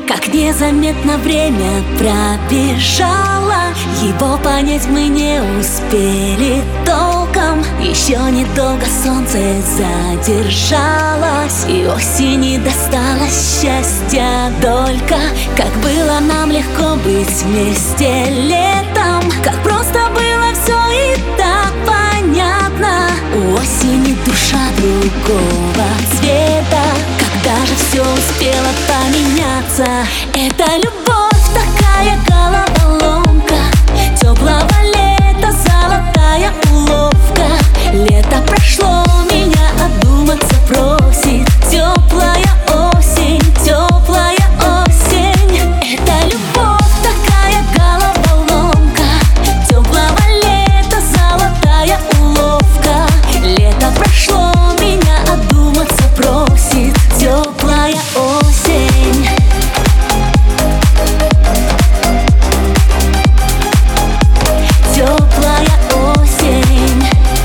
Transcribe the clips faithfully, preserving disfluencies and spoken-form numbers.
Как незаметно время пробежало, его понять мы не успели толком. Еще недолго солнце задержалось, и осени досталось счастья долька. Как было нам легко быть вместе летом, как просто было все и так понятно. У осени душа другого цвета, когда же все успело поменяться. Это любовь, такая головоломка теплого лета, золотая уловка. Лето прошло, меня одуматься просит. Теплая осень, теплая осень. Это любовь, такая головоломка теплого лета, золотая уловка. Лето прошло, меня одуматься просит. Теплая осень. Теплая осень.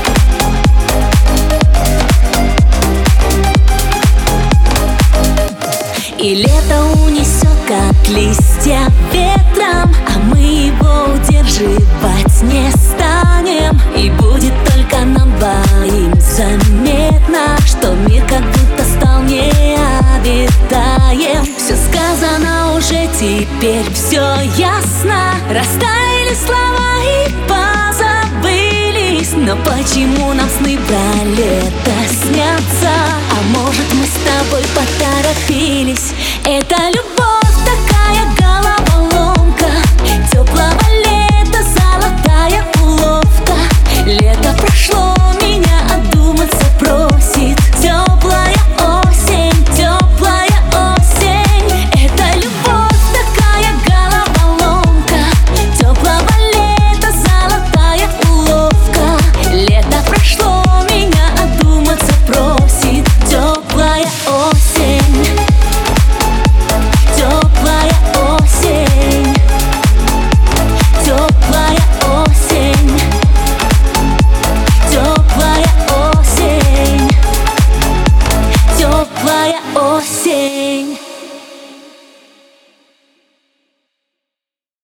И лето унесет, как листья ветром, а мы его удерживать не станем. И будет только нам двоим заметно, что мир как будто стал необитаем. Все сказано уже, теперь все ясно. Растаяли слова и позабылись. Но почему нам сны про лето снятся? А может, мы с тобой поторопились? Это любовь.